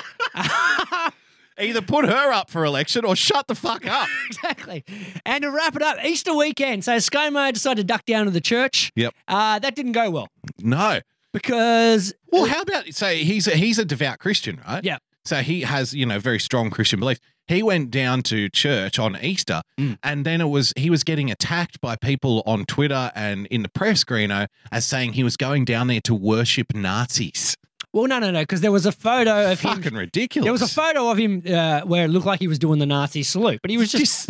Either put her up for election or shut the fuck up. Exactly. And to wrap it up, Easter weekend. So ScoMo decided to duck down to the church. Yep. That didn't go well. No. Because... Well, how about, say, he's a devout Christian, right? Yeah. So he has, very strong Christian beliefs. He went down to church on Easter and then he was getting attacked by people on Twitter and in the press, Greeno, as saying he was going down there to worship Nazis. Well, no, because there was a photo of him. Fucking ridiculous. There was a photo of him where it looked like he was doing the Nazi salute, but he was just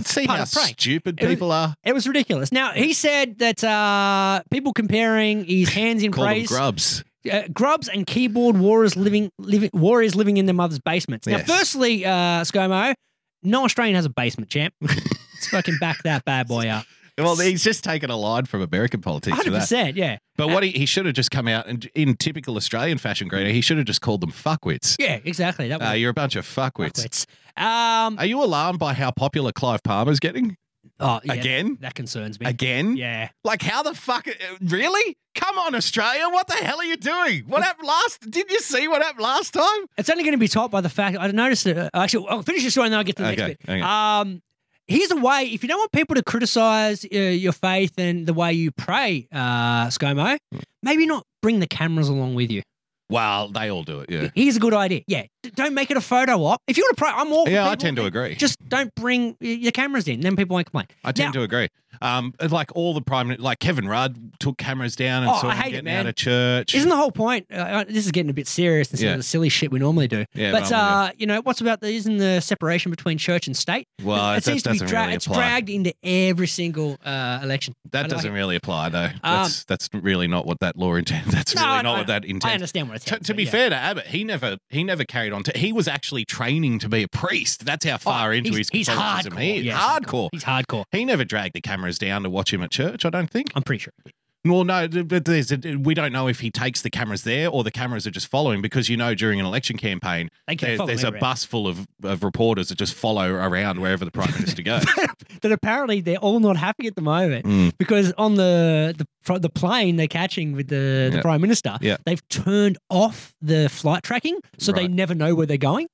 See part how of the prank. stupid It was- people are? It was ridiculous. Now, he said that people comparing his hands in Call them praise. grubs. Grubs and keyboard warriors living in their mother's basements. Now, Yes. firstly, ScoMo, no Australian has a basement, champ. Let's fucking back that bad boy up. Well, he's just taken a line from American politics for that. 100%, yeah. But what he should have just come out and in typical Australian fashion, Greeno, he should have just called them fuckwits. Yeah, exactly. That was You're a bunch of fuckwits. fuckwits. Are you alarmed by how popular Clive Palmer's getting? Oh, yeah, Again? That concerns me. Again? Yeah. Like, how the fuck? Really? Come on, Australia. What the hell are you doing? What happened last? Did you see what happened last time? It's only going to be topped by the fact I noticed it. Actually, I'll finish the story and then I'll get to the next bit. Okay. Here's a way, if you don't want people to criticize your faith and the way you pray, ScoMo, maybe not bring the cameras along with you. Well, they all do it, yeah. Here's a good idea. Yeah, don't make it a photo op. If you want to pray, I'm all for Yeah, I people. tend to agree. Just don't bring your cameras in, then people won't complain. I tend to agree. Like all the like Kevin Rudd took cameras down and saw I him hate it, getting man. out of church. Isn't the whole point? This is getting a bit serious instead of the silly shit we normally do. Yeah, but well, what's about isn't the separation between church and state? Well, it that seems to be doesn't really it's apply. dragged into every single election. That doesn't really apply, though. That's really not what that law intends. That's really not what that intends. I understand what it's To be fair to Abbott, he never carried on. He was actually training to be a priest. That's how far into his Catholicism hardcore. he is. Yes, Hardcore. He's hardcore. He never dragged the cameras down to watch him at church, I don't think. I'm pretty sure. Well, no, but we don't know if he takes the cameras there or the cameras are just following because, during an election campaign, there's a bus full of reporters that just follow around wherever the Prime Minister goes. That apparently they're all not happy at the moment because on the plane they're catching with the Prime Minister, they've turned off the flight tracking so they never know where they're going.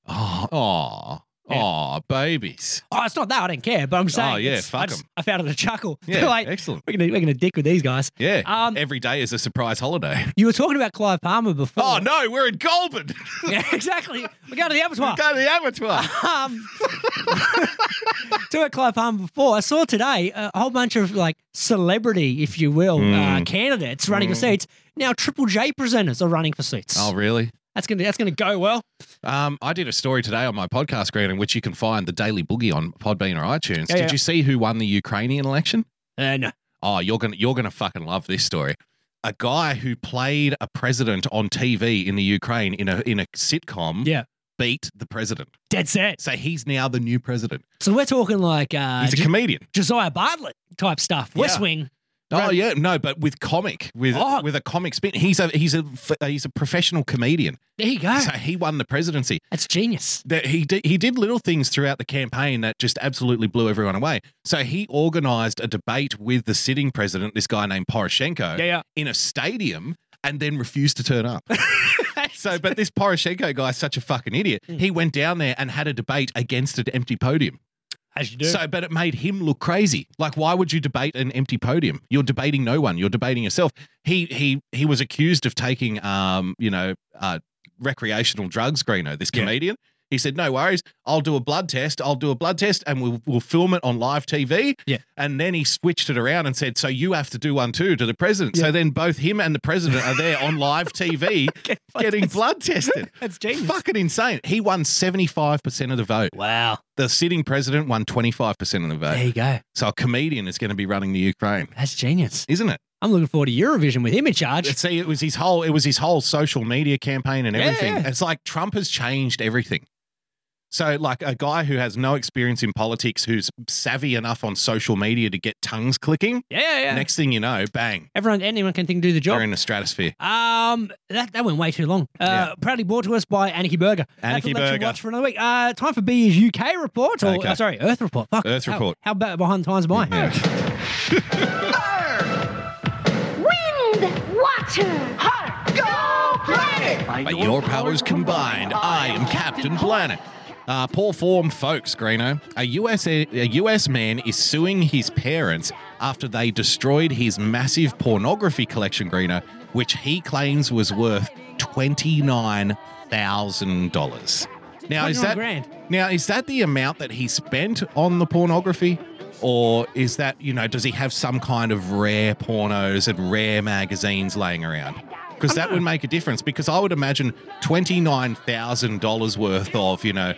Oh, babies. Oh, it's not that. I don't care. But I'm saying. Oh, yeah, fuck 'em. I found it a chuckle. Yeah, They're like, excellent. We're gonna dick with these guys. Yeah. Every day is a surprise holiday. You were talking about Clive Palmer before. Oh, no, we're in Goulburn. Yeah, exactly. We're going to the abattoir. Go to the abattoir. Talking about Clive Palmer before, I saw today a whole bunch of celebrity, if you will, candidates running for seats. Now Triple J presenters are running for seats. Oh, really? That's gonna go well. I did a story today on my podcast, Grant, in which you can find the Daily Boogie on Podbean or iTunes. Yeah, Did you see who won the Ukrainian election? No. Oh, you're gonna fucking love this story. A guy who played a president on TV in the Ukraine in a sitcom beat the president. Dead set. So he's now the new president. So we're talking like He's a comedian. Josiah Bartlett type stuff. West Wing. Oh yeah, no, but with a comic spin. He's a professional comedian. There you go. So he won the presidency. That's genius. He did little things throughout the campaign that just absolutely blew everyone away. So he organised a debate with the sitting president, this guy named Poroshenko, in a stadium, and then refused to turn up. But this Poroshenko guy is such a fucking idiot. He went down there and had a debate against an empty podium. As you do. But it made him look crazy. Like, why would you debate an empty podium? You're debating no one. You're debating yourself. He was accused of taking, recreational drugs, Greeno, this comedian. He said, no worries, I'll do a blood test, and we'll film it on live TV. Yeah. And then he switched it around and said, so you have to do one too to the president. So then both him and the president are there on live TV getting blood tested. That's genius. Fucking insane. He won 75% of the vote. Wow. The sitting president won 25% of the vote. There you go. So a comedian is going to be running the Ukraine. That's genius. Isn't it? I'm looking forward to Eurovision with him in charge. See, it was his whole social media campaign and everything. Yeah. It's like Trump has changed everything. So like a guy who has no experience in politics, who's savvy enough on social media to get tongues clicking. Yeah. Next thing you know, bang. Anyone can do the job. They're in the stratosphere. That went way too long. Proudly brought to us by Anarchy Burger. Anarchy Burger. Watch for another week. Time for B's UK report. Or, Okay. Earth report. Fuck. Earth report. How bad behind the times am I? Wind, water, heart, go planet! By your powers combined, I am Captain Planet. Poor form folks, Greeno. A US man is suing his parents after they destroyed his massive pornography collection, Greeno, which he claims was worth $29,000. Now is that the amount that he spent on the pornography? Or is that, does he have some kind of rare pornos and rare magazines laying around? Because that would make a difference. Because I would imagine $29,000 worth of,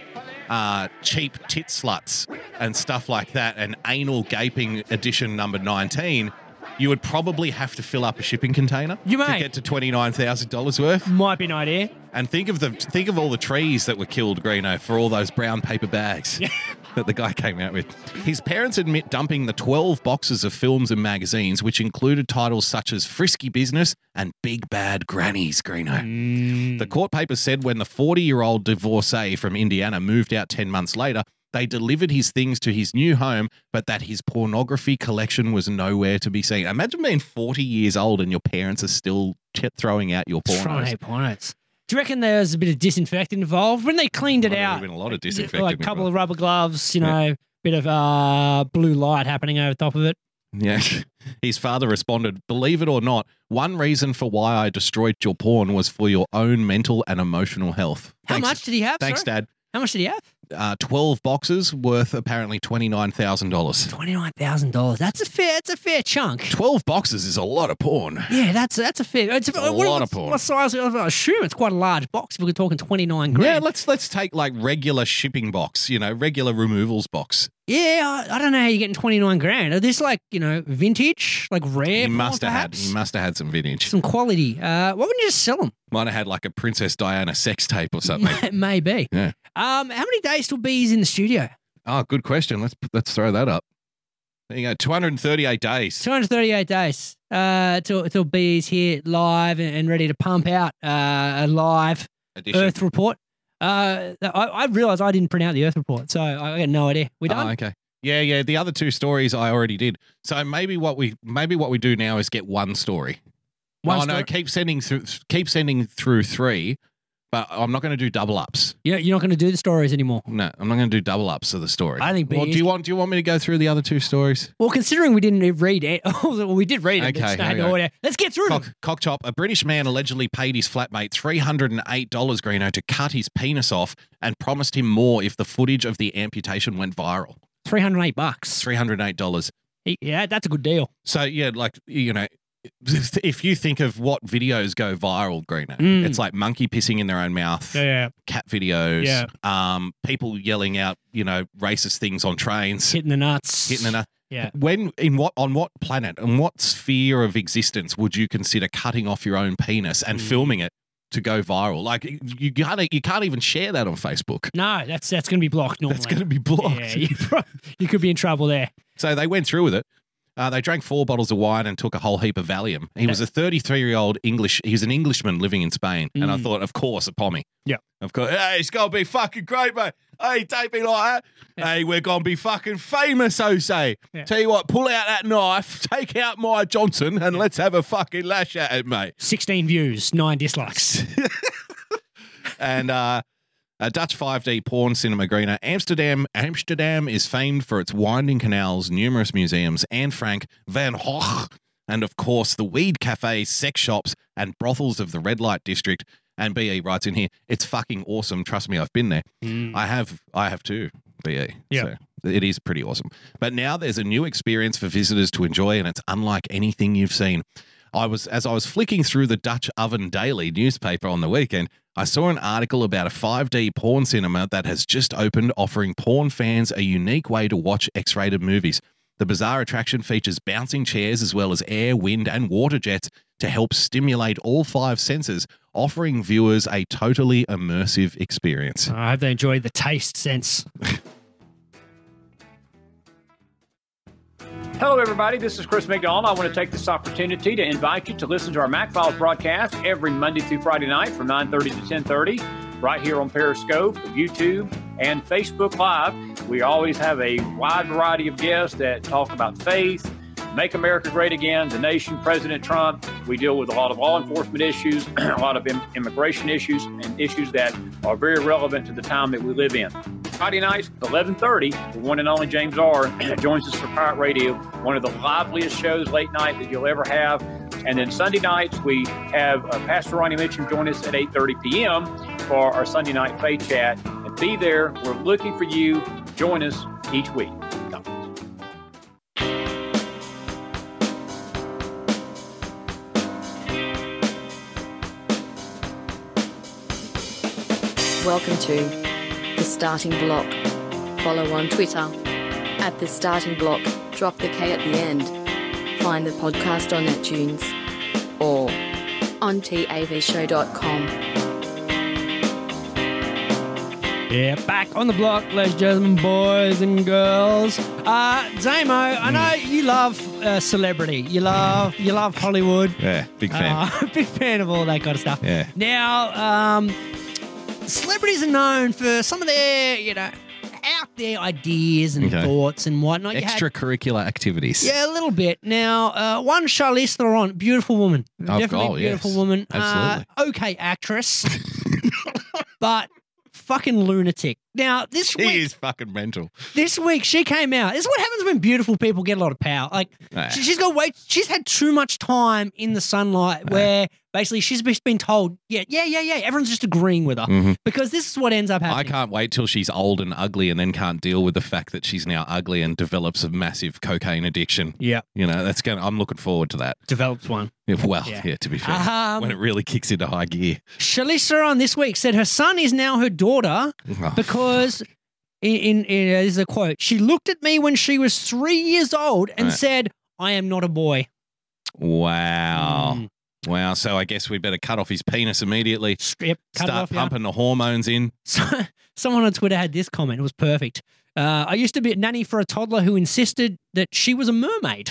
cheap tit sluts and stuff like that, and anal gaping edition number 19, you would probably have to fill up a shipping container You to may. get to $29,000 worth. Might be an idea. And think of all the trees that were killed, Greeno, for all those brown paper bags that the guy came out with. His parents admit dumping the 12 boxes of films and magazines, which included titles such as Frisky Business and Big Bad Grannies, Greeno. The court papers said when the 40-year-old divorcee from Indiana moved out 10 months later, they delivered his things to his new home, but that his pornography collection was nowhere to be seen. Imagine being 40 years old and your parents are still throwing out your pornos. Pornos. Do you reckon there's a bit of disinfectant involved? When they cleaned it There would out, have been a lot of disinfectant like a couple involved. of rubber gloves, bit of blue light happening over top of it. Yeah. His father responded, "Believe it or not, one reason for why I destroyed your porn was for your own mental and emotional health." How much did he have? Thanks, sorry? Dad. How much did he have? 12 boxes worth apparently $29,000. $29,000. That's a fair chunk. 12 boxes is a lot of porn. Yeah, that's a fair. It's a lot of porn. What size? I assume it's quite a large box. If we're talking 29 grand. Yeah, let's take like regular shipping box, regular removals box. Yeah, I don't know how you're getting 29 grand. Are this like vintage, like rare? He porn, must have perhaps? had some vintage. Some quality. Why wouldn't you just sell them? Might have had like a Princess Diana sex tape or something. Maybe. Yeah. How many days till B's in the studio? Oh, good question. Let's throw that up. There you go. 238 days. 238 days till B's here live and ready to pump out a live Edition. Earth report. I realised I didn't print out the Earth report, so I got no idea. We done? Oh, okay. Yeah. The other two stories I already did. So maybe what we do now is get one story. No, keep sending through three, but I'm not going to do double ups. You're not going to do the stories anymore. No, I'm not going to do double ups of the story. I think. Well, do you want me to go through the other two stories? Well, considering we didn't read it, well, we did read it. Okay, But here we no go. idea. Let's get through it. Cockchop. A British man allegedly paid his flatmate $308, Greeno, to cut his penis off and promised him more if the footage of the amputation went viral. $308. $308. Yeah, that's a good deal. So yeah, if you think of what videos go viral, Greeno, it's like monkey pissing in their own mouth, cat videos, people yelling out, racist things on trains, hitting the nuts. Yeah. On what planet and what sphere of existence would you consider cutting off your own penis and filming it to go viral? Like you can't even share that on Facebook. No, that's going to be blocked normally. That's going to be blocked. Yeah, you could be in trouble there. So they went through with it. They drank 4 bottles of wine and took a whole heap of Valium. He was a 33-year-old he's an Englishman living in Spain. And I thought, of course, a pommy. Yeah. Of course. Hey, it's going to be fucking great, mate. Hey, don't be like that. Yeah. Hey, we're going to be fucking famous, Jose. Yeah. Tell you what, pull out that knife, take out my Johnson, and let's have a fucking lash at it, mate. 16 views, 9 dislikes. And a Dutch 5D porn cinema, Greeno. Amsterdam is famed for its winding canals, numerous museums, Anne Frank, Van Gogh, and of course the weed cafes, sex shops, and brothels of the red light district. And BE writes in here, it's fucking awesome. Trust me, I've been there. I have too, BE. Yeah. So it is pretty awesome. But now there's a new experience for visitors to enjoy, and it's unlike anything you've seen. As I was flicking through the Dutch Oven Daily newspaper on the weekend, I saw an article about a 5D porn cinema that has just opened, offering porn fans a unique way to watch X-rated movies. The bizarre attraction features bouncing chairs as well as air, wind, and water jets to help stimulate all 5 senses, offering viewers a totally immersive experience. I hope they enjoy the taste sense. Hello, everybody. This is Chris McDonald. I want to take this opportunity to invite you to listen to our Mac Files broadcast every Monday through Friday night from 9:30 to 10:30, right here on Periscope, YouTube, and Facebook Live. We always have a wide variety of guests that talk about faith, Make America Great Again, the nation, President Trump. We deal with a lot of law enforcement issues, a lot of immigration issues, and issues that are very relevant to the time that we live in. Friday nights, 11:30, the one and only James R. joins us for Pirate Radio, one of the liveliest shows late night that you'll ever have. And then Sunday nights, we have Pastor Ronnie Mitchell join us at 8:30 p.m. for our Sunday night Faith Chat. And be there. We're looking for you. Join us each week. Welcome to the The Starting Block. Follow on Twitter at The Starting Block. Drop the K at the end. Find the podcast on iTunes or on tavshow.com. Yeah, back on the block, ladies and gentlemen, boys and girls. Zamo, I know you love celebrity. You love Hollywood. Yeah, big fan. Big fan of all that kind of stuff. Yeah. Now, celebrities are known for some of their, out there ideas and thoughts and whatnot. Extracurricular activities. Yeah, a little bit. Now, one Charlize Theron, beautiful woman. Definitely beautiful woman. Absolutely. Okay actress. But fucking lunatic. Now, this week... He is fucking mental. This week, she came out. This is what happens when beautiful people get a lot of power. Like, she's got to wait. She's had too much time in the sunlight where basically she's been told, yeah. Everyone's just agreeing with her because this is what ends up happening. I can't wait till she's old and ugly and then can't deal with the fact that she's now ugly and develops a massive cocaine addiction. Yeah. I'm looking forward to that. Develops one. Yeah, to be fair. When it really kicks into high gear. Charlize Theron this week said her son is now her daughter because, there's a quote, she looked at me when she was 3 years old and said, I am not a boy. Wow. Wow. So I guess we better cut off his penis immediately. Start pumping the hormones in. Someone on Twitter had this comment. It was perfect. I used to be a nanny for a toddler who insisted that she was a mermaid.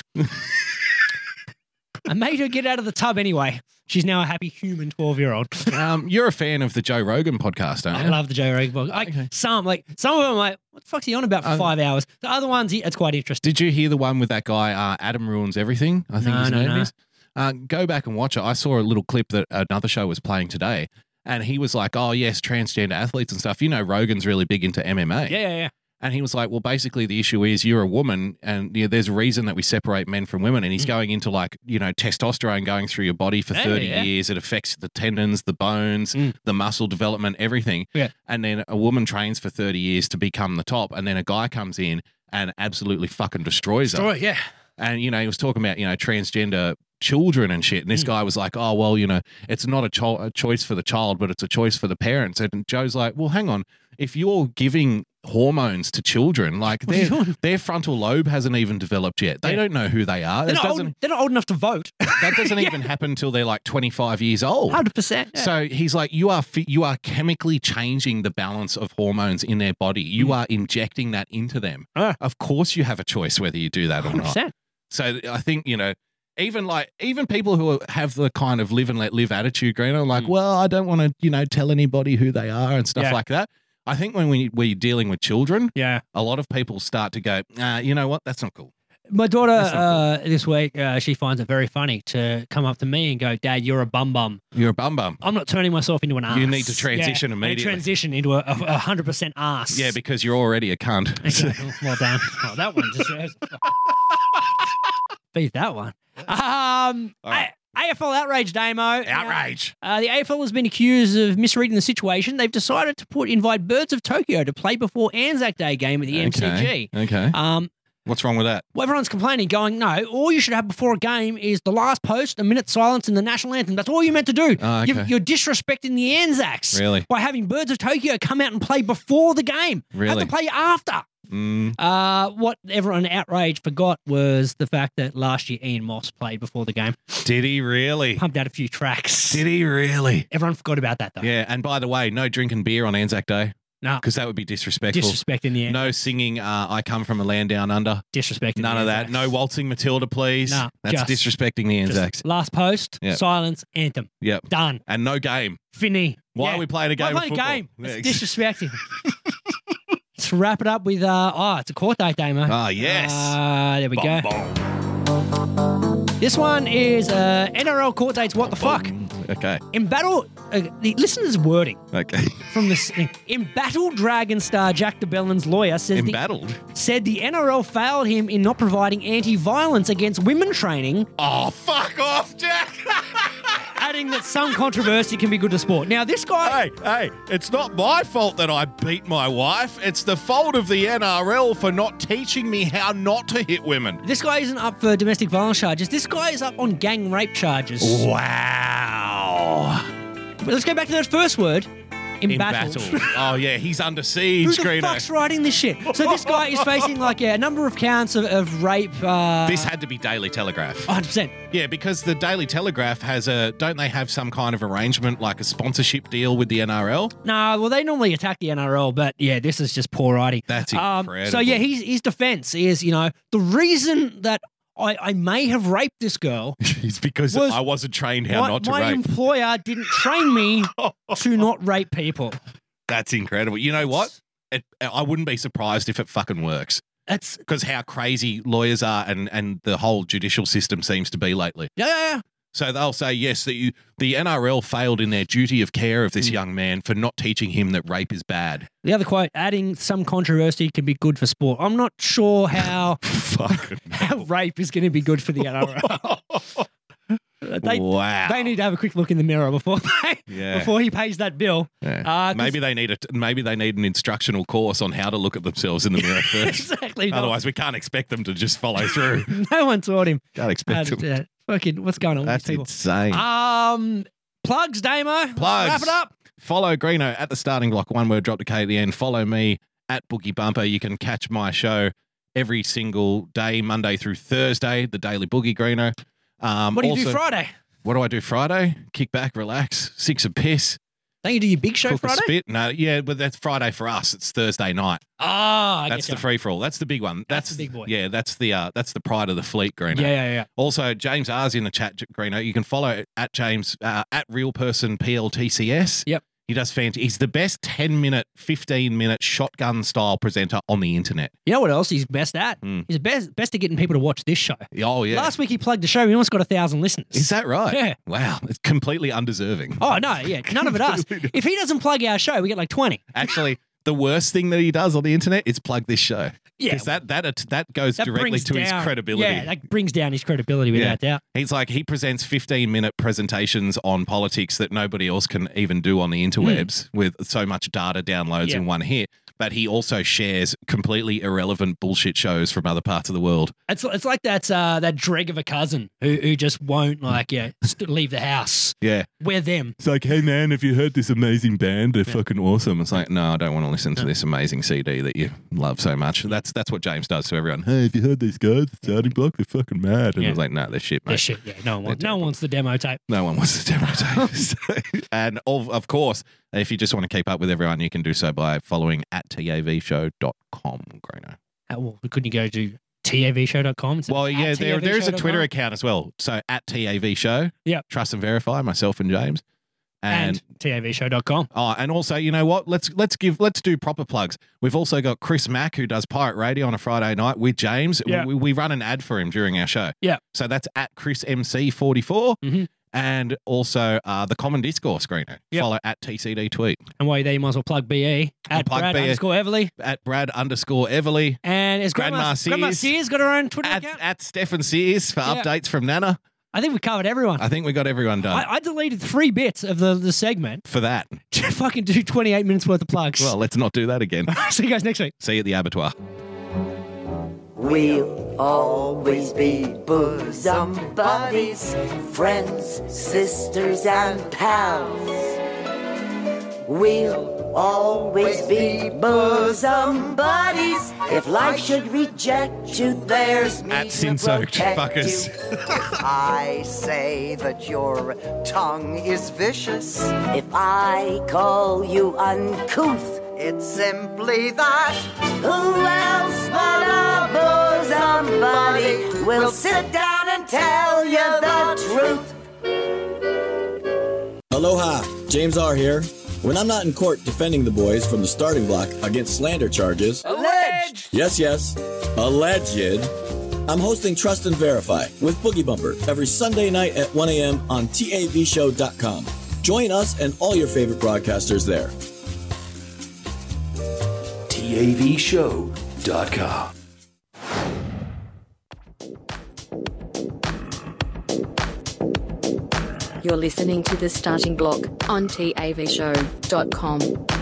I made her get out of the tub anyway. She's now a happy human 12-year-old. You're a fan of the Joe Rogan podcast, aren't you? I love the Joe Rogan podcast. Some of them, I'm like, what the fuck's he on about for 5 hours? The other ones, it's quite interesting. Did you hear the one with that guy, Adam Ruins Everything? I think his name is. Go back and watch it. I saw a little clip that another show was playing today, and he was like, oh, yes, transgender athletes and stuff. Rogan's really big into MMA. Yeah. And he was like, well, basically the issue is you're a woman and there's a reason that we separate men from women. And he's going into testosterone going through your body for 30 years. It affects the tendons, the bones, the muscle development, everything. Yeah. And then a woman trains for 30 years to become the top. And then a guy comes in and absolutely fucking destroys her. Yeah. And, he was talking about, transgender children and shit. And this guy was like, oh, well, it's not a choice for the child, but it's a choice for the parents. And Joe's like, well, hang on. If you're giving hormones to children, their frontal lobe hasn't even developed yet. They don't know who they are. They're not old enough to vote. That doesn't even happen until they're like 25 years old. 100%. Yeah. So he's like, you are chemically changing the balance of hormones in their body. You are injecting that into them. Of course you have a choice whether you do that or 100%. not. So I think, even people who have the kind of live and let live attitude, Greeno, like, well, I don't want to, tell anybody who they are and stuff like that. I think when we're dealing with children, a lot of people start to go, you know what, that's not cool. My daughter this week, she finds it very funny to come up to me and go, Dad, you're a bum. You're a bum. I'm not turning myself into an ass. You need to transition immediately. Transition into a 100% ass. Yeah, because you're already a cunt. Okay. Well done. Oh, that one just beat that one. AFL outrage, Damo. Outrage. The AFL has been accused of misreading the situation. They've decided to invite Birds of Tokyo to play before Anzac Day game at the MCG. Okay. What's wrong with that? Well, everyone's complaining, going, no, all you should have before a game is the last post, a minute's silence, and the national anthem. That's all you're meant to do. Oh, okay. You're disrespecting the Anzacs. Really? By having Birds of Tokyo come out and play before the game. Really? Have to play after. What everyone outraged forgot was the fact that last year Ian Moss played before the game. Did he really? Pumped out a few tracks. Did he really? Everyone forgot about that, though. Yeah, and by the way, no drinking beer on Anzac Day. No. Because that would be disrespectful. Disrespecting the Anzacs. No singing I Come From a Land Down Under. Disrespecting None of that. No waltzing Matilda, please. No. That's disrespecting the Anzacs. Last post, silence, anthem. Yep. Done. And no game. Fini. Why are we playing a game of football? It's disrespecting. Let's wrap it up with, it's a court date, Damo. Ah, yes. There we go. This one is NRL court dates. What the fuck? Okay. Listen to this wording. Okay. From this, embattled Dragon star Jack de Bellin's lawyer said the NRL failed him in not providing anti-violence against women training. Oh, fuck off, Jack! Adding that some controversy can be good to sport. Now, this guy... Hey, it's not my fault that I beat my wife. It's the fault of the NRL for not teaching me how not to hit women. This guy isn't up for domestic violence charges. This guy is up on gang rape charges. Wow. But let's go back to that first word. in battle. Oh, yeah, he's under siege, Who the Greeno. fuck's writing this shit? So this guy is facing a number of counts of rape. This had to be Daily Telegraph. 100%. Yeah, because the Daily Telegraph don't they have some kind of arrangement, like a sponsorship deal with the NRL? No, well, they normally attack the NRL, but yeah, this is just poor writing. That's incredible. So yeah, his defense is, the reason that I may have raped this girl is because I wasn't trained how not to rape. My employer didn't train me to not rape people. That's incredible. You know what? I wouldn't be surprised if it fucking works. That's because how crazy lawyers are and the whole judicial system seems to be lately. Yeah. So they'll say, yes, the NRL failed in their duty of care of this young man for not teaching him that rape is bad. The other quote, adding some controversy can be good for sport. I'm not sure how rape is going to be good for the NRL. Wow. They need to have a quick look in the mirror before he pays that bill. Yeah. Maybe they need an instructional course on how to look at themselves in the mirror first. Exactly. Otherwise, we can't expect them to just follow through. No one taught him. Can't expect them. Fucking, what's going on with these people? That's insane. Plugs, Damo. Plugs. Wrap it up. Follow Greeno at the starting block. One word, drop the K at the end. Follow me at Boogie Bumper. You can catch my show every single day, Monday through Thursday, the Daily Boogie Greeno. What do you do Friday? What do I do Friday? Kick back, relax, six a piss. Don't you do your big show Cook Friday? A spit. No, yeah, but that's Friday for us. It's Thursday night. That's the free for all. That's the big one. That's the big boy. Yeah, that's the pride of the fleet, Greeno. Yeah. Also, James R's in the chat, Greeno. You can follow at James at Real Person PLTCS. Yep. He does fantastic. He's the best 10-minute, 15-minute shotgun style presenter on the internet. You know what else he's best at? He's best at getting people to watch this show. Oh, yeah. Last week he plugged the show. We almost got 1,000 listeners. Is that right? Yeah. Wow. It's completely undeserving. Oh, no. Yeah. None of it us. If he doesn't plug our show, we get like 20. Actually, the worst thing that he does on the internet is plug this show. Yeah. Because that goes directly to his credibility. Yeah, that brings down his credibility without doubt. He's like, he presents 15-minute presentations on politics that nobody else can even do on the interwebs with so much data downloads in one hit. But he also shares completely irrelevant bullshit shows from other parts of the world. It's like that dreg of a cousin who just won't leave the house. Yeah. We're them. It's like, hey man, have you heard this amazing band? They're fucking awesome. It's like, no, I don't want to listen to this amazing CD that you love so much. That's what James does to everyone. Hey, have you heard these guys? The Starting Block, they're fucking mad. And I was like, no, they're shit, mate. They're shit, yeah. No one wants the demo tape. No one wants the demo tape. And of course, if you just want to keep up with everyone, you can do so by following at tavshow.com, Greeno. Well, couldn't you go to tavshow.com? Well, yeah, there is a Twitter account as well. So at tavshow. Yeah. Trust and verify, myself and James. And tavshow.com. Oh, and also, you know what? Let's do proper plugs. We've also got Chris Mack, who does Pirate Radio on a Friday night with James. Yeah. We run an ad for him during our show. Yeah. So that's at ChrisMC44. Mm-hmm. And also the Common Discourse, Greeno. Yep. Follow at TCD Tweet. And while you're there, you might as well plug BE at Brad_Everly. At Brad_Everly. And is Grandma Sears got her own Twitter account? At Stefan Sears for updates from Nana. I think we covered everyone. I think we got everyone done. I deleted 3 bits of the segment. For that. To fucking do 28 minutes worth of plugs. Well, let's not do that again. See you guys next week. See you at the abattoir. We'll always be bosom buddies, friends, sisters, and pals. We'll always be bosom buddies. If life should reject you, there's me at Sin-Soaked, fuckers. I say that your tongue is vicious. If I call you uncouth, it's simply that. Who else but a bosom buddy will sit down and tell you the truth? Aloha, James R. here. When I'm not in court defending the boys from the starting block against slander charges... Alleged! Yes, alleged. I'm hosting Trust and Verify with Boogie Bumper every Sunday night at 1 a.m. on TAVshow.com. Join us and all your favorite broadcasters there. TAVshow.com. You're listening to The Starting Block on TAVshow.com.